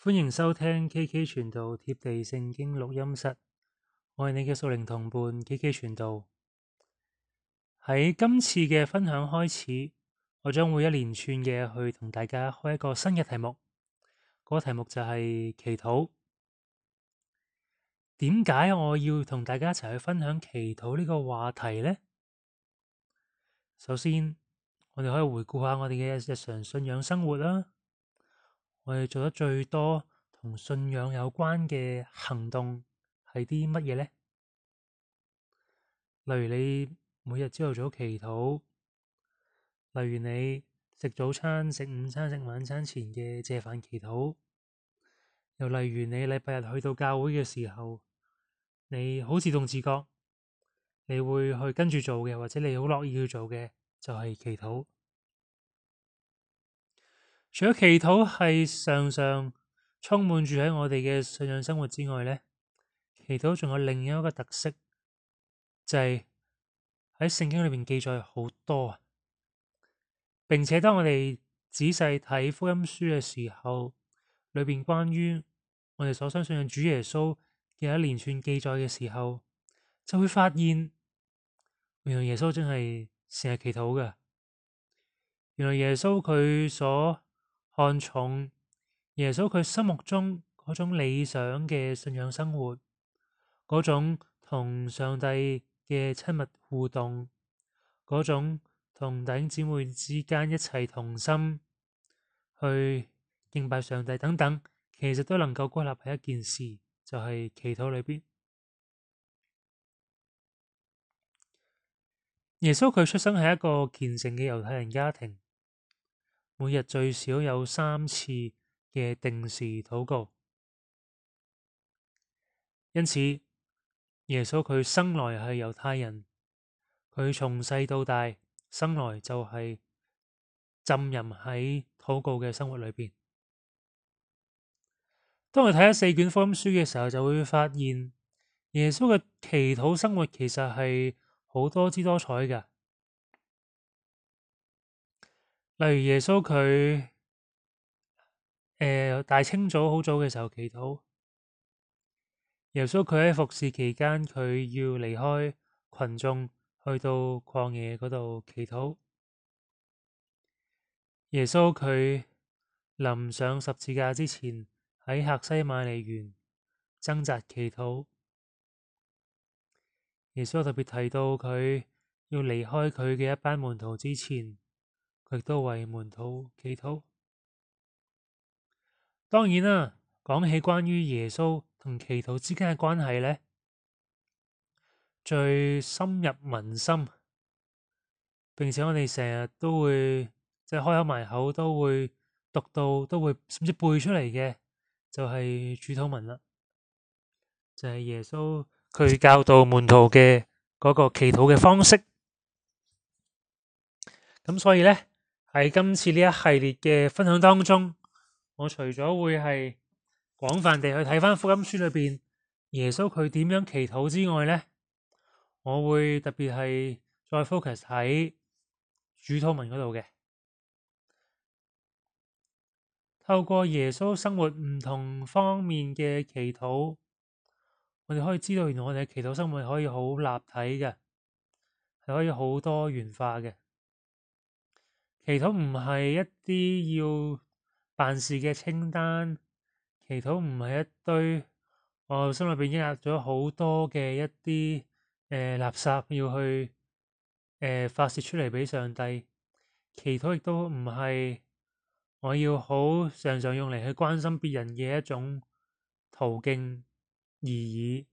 歡迎收聽 KK 傳道貼地聖經錄音室，我係你嘅屬靈同伴 KK 傳道。喺今次嘅分享開始，我將會一連串嘅去同大家開一個新嘅題目，嗰個題目就係祈禱。點解我要同大家一齊去分享祈禱呢個話題呢？首先，我哋可以回顧下我哋嘅日常信仰生活啦。我哋做得最多同信仰有關嘅行動係啲乜嘢呢？例如你每日朝頭早祈禱，例如你食早餐、食午餐、食晚餐前嘅謝飯祈禱，又例如你禮拜日去到教會嘅時候，你好自動自覺，你會去跟住做嘅，或者你好樂意去做嘅，就係祈禱。除咗祈禱係常常充滿住喺我哋嘅信仰生活之外呢，祈禱仲有另一個特色，就係喺聖經裏面記載好多啊，並且當我哋仔細睇福音書嘅時候，裏邊關於我哋所相信嘅主耶穌嘅一連串記載嘅時候，就會發現原來耶穌真係成日祈禱嘅。原來耶穌佢所看重，耶穌佢心目中嗰種理想嘅信仰生活，嗰種同上帝嘅親密互動，嗰種同弟兄姊妹之間一齊同心去敬拜上帝等等，其實都能夠歸納喺一件事，就係祈禱裏邊。耶穌佢出生喺一個虔誠嘅猶太人家庭，每日最少有3次嘅定時禱告，因此耶穌佢生來係猶太人，佢從細到大生來就係浸淫喺禱告嘅生活裏邊。當我睇咗4卷福音書嘅時候，就會發現耶穌嘅祈禱生活其實係好多姿多彩嘅。例如耶穌佢大清早好早嘅時候祈禱，耶穌佢喺服侍期間佢要離開群眾去到曠野嗰度祈禱。耶穌佢臨上十字架之前喺客西馬尼園掙扎祈禱。耶穌特別提到佢要離開佢嘅一班門徒之前，佢亦都為門徒祈禱。當然啦，講起關於耶穌同祈禱之間嘅關係呢，最深入民心，並且我哋成日都會即係開口埋口都會讀到，都會甚至背出嚟嘅，就係主禱文啦，就係耶穌佢教導門徒嘅嗰個祈禱嘅方式。咁所以呢，喺今次呢一系列嘅分享當中，我除咗會係廣泛地去睇返福音書裏邊耶穌佢點樣祈禱之外呢，我會特別係再 focus 喺主禱文嗰度嘅。透過耶穌生活唔同方面嘅祈禱，我哋可以知道原來我哋嘅祈禱生活可以好立體嘅，係可以好多元化嘅。祈禱唔係一啲要辦事嘅清單，祈禱唔係一堆我心裏邊積壓咗好多嘅一啲垃圾要去發洩出嚟俾上帝。祈禱亦都唔係我要好常常用嚟去關心別人嘅一種途徑而已。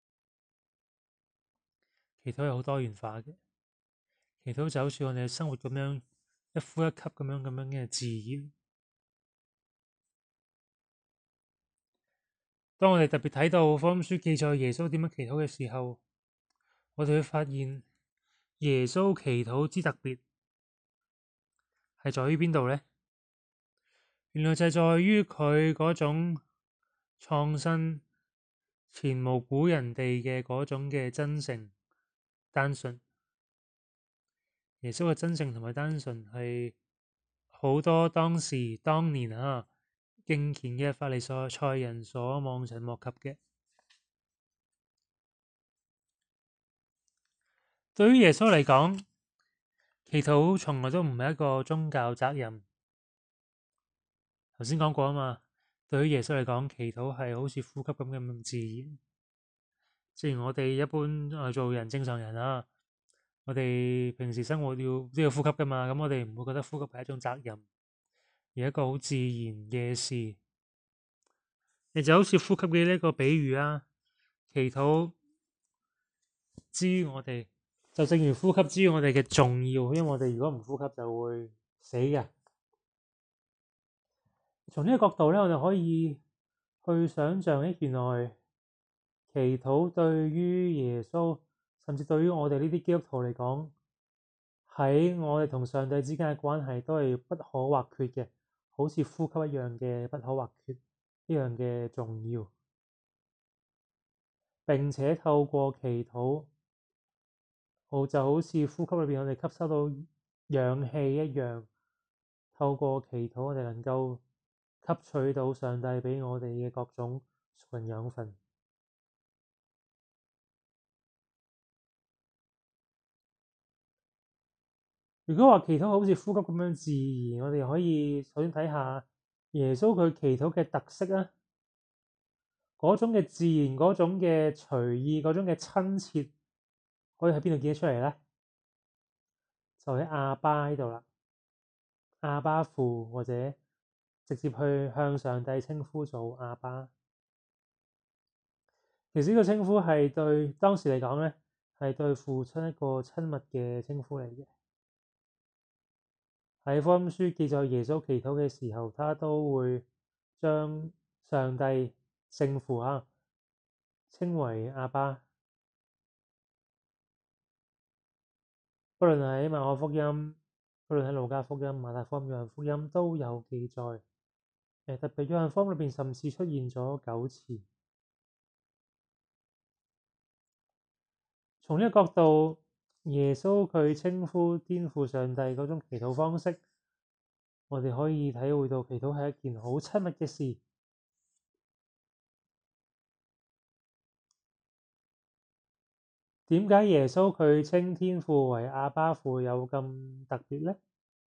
祈禱係好多元化嘅，祈禱就好似我哋嘅生活咁樣，一呼一吸咁樣嘅自然。當我哋特別睇到福音書記載耶穌點樣祈禱嘅時候，我哋會發現耶穌祈禱之特別係在於邊度呢？原來就係在於佢嗰種創新前無古人地嘅嗰種嘅真誠單純。耶穌嘅真誠同埋單純係好多當時當年敬虔嘅法利賽人所望塵莫及嘅。對於耶穌嚟講，祈禱從來都唔係一個宗教責任。頭先講過啊嘛，對於耶穌嚟講，祈禱係好似呼吸咁自然。正如我哋一般做人正常人啊，我哋平時生活都要呼吸噶嘛，咁我哋唔會覺得呼吸係一種責任，而係一個好自然嘅事。你就好似呼吸嘅呢個比喻啊，祈禱之於我哋，就正如呼吸之於我哋嘅重要，因為我哋如果唔呼吸就會死嘅。從呢個角度咧，我哋可以去想像原來祈禱對於耶穌，甚至對於我哋呢啲基督徒嚟講，喺我哋同上帝之間嘅關係都係不可或缺嘅，好似呼吸一樣嘅不可或缺，一樣嘅重要。並且透過祈禱，就好似呼吸裏邊我哋吸收到氧氣一樣，透過祈禱我哋能夠吸取到上帝畀我哋嘅各種屬靈養分。如果話祈禱好似呼吸咁樣自然，我哋可以首先睇下耶穌佢祈禱嘅特色啊，嗰種嘅自然，嗰種嘅隨意，嗰種嘅親切，可以喺邊度見得出嚟咧？就喺阿爸呢度啦，阿爸父，或者直接去向上帝稱呼做阿爸。其實呢個稱呼係對當時嚟講咧，係對父親一個親密嘅稱呼嚟嘅。喺福音書記載耶穌祈禱嘅時候，他都會將上帝聖父稱為阿爸。不論喺馬可福音，不論喺路加福音、馬太福音、約翰福音都有記載。特別約翰福音裏邊甚至出現咗9次。從呢個角度，耶穌佢稱呼天父上帝嗰種祈禱方式，我哋可以體會到祈禱係一件好親密嘅事。點解耶穌佢稱天父為阿爸父有咁特別呢？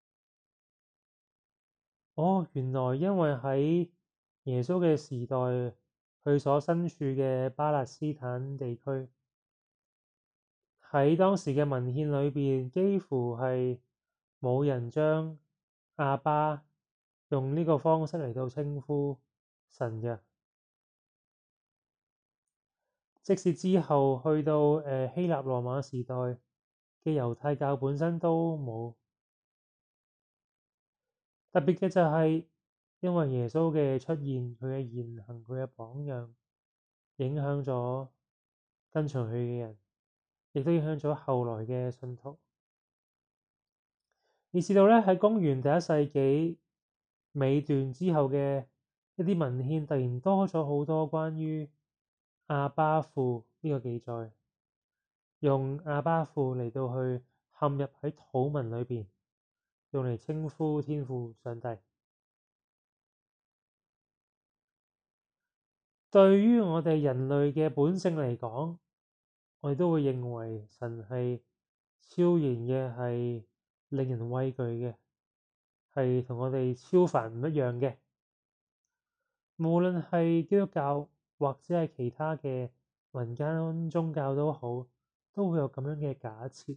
原來因為喺耶穌嘅時代，佢所身處嘅巴勒斯坦地區，喺當時嘅文獻裏邊，幾乎係冇人將阿爸用呢個方式嚟到稱呼神嘅。即使之後去到希臘羅馬時代嘅猶太教本身都冇。特別嘅就係因為耶穌嘅出現，佢嘅言行，佢嘅榜樣，影響咗跟隨佢嘅人，亦都影響咗後來嘅信徒。以至到咧喺公元第1世紀尾段之後嘅一啲文獻，突然多咗好多關於阿爸父呢個記載，用阿爸父嚟到去嵌入喺土文裏邊，用嚟稱呼天父上帝。對於我哋人類嘅本性嚟講，我哋都會認為神係超然嘅，係令人畏懼嘅，係同我哋超凡唔一樣嘅。無論係基督教或者係其他嘅民間宗教都好，都會有咁樣嘅假設。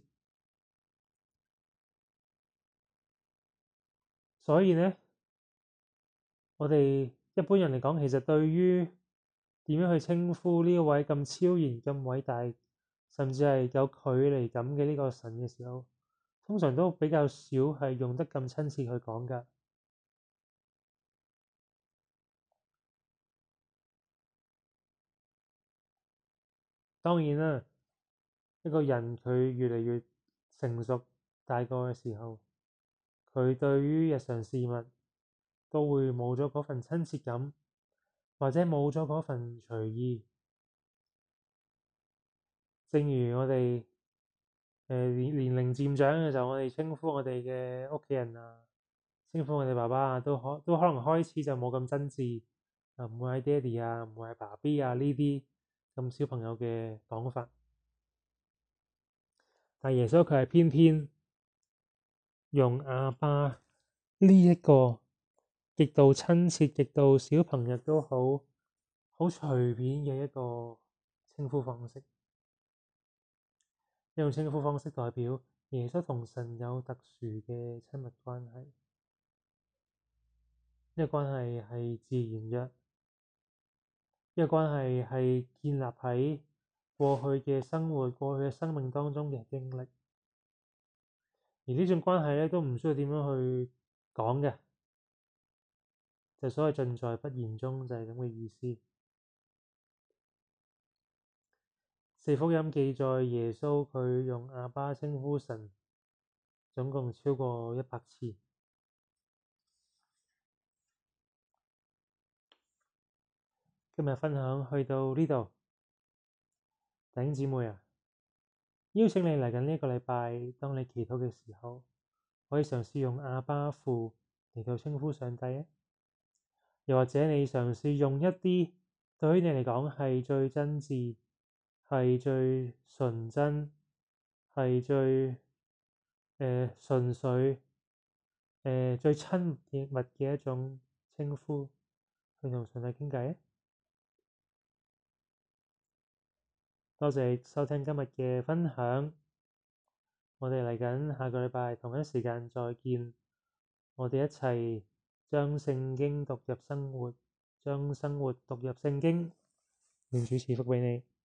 所以呢，我哋一般人嚟講，其實對於點樣去稱呼呢一位咁超然、咁偉大，甚至係有距離感嘅呢個神嘅時候，通常都比較少係用得咁親切去講㗎。當然啦，一個人佢越嚟越成熟大個嘅時候，佢對於日常事物都會冇咗嗰份親切感，或者冇咗嗰份隨意。正如我哋年齡漸長嘅時候，我哋稱呼我哋嘅屋企人稱呼我哋爸爸啊，都可能開始就冇咁真摯，唔會係爹哋啊，唔會係爸 B 啊呢啲咁小朋友嘅講法。但耶穌佢係偏偏用阿爸呢一個極度親切、極度小朋友都好隨便嘅一個稱呼方式。呢種稱呼方式代表耶穌同神有特殊嘅親密關係。呢個關係係自然嘅，呢個關係係建立喺過去嘅生活、過去嘅生命當中嘅經歷。而呢種關係咧都唔需要點樣去講嘅，就所謂盡在不言中，就係咁嘅意思。四福音記載耶穌佢用阿爸稱呼神，總共超過100次。今日分享去到呢度，弟兄姊妹啊，邀請你嚟緊呢一個禮拜，當你祈禱嘅時候，可以嘗試用阿爸父嚟到稱呼上帝啊。又或者你嘗試用一啲對於你嚟講係最真摯、係最純真、係最純粹、最親密嘅一種稱呼，去同上帝傾偈啊！多謝收聽今日嘅分享，我哋嚟緊下個禮拜同一時間再見，我哋一齊將聖經讀入生活，將生活讀入聖經，願主賜福畀你。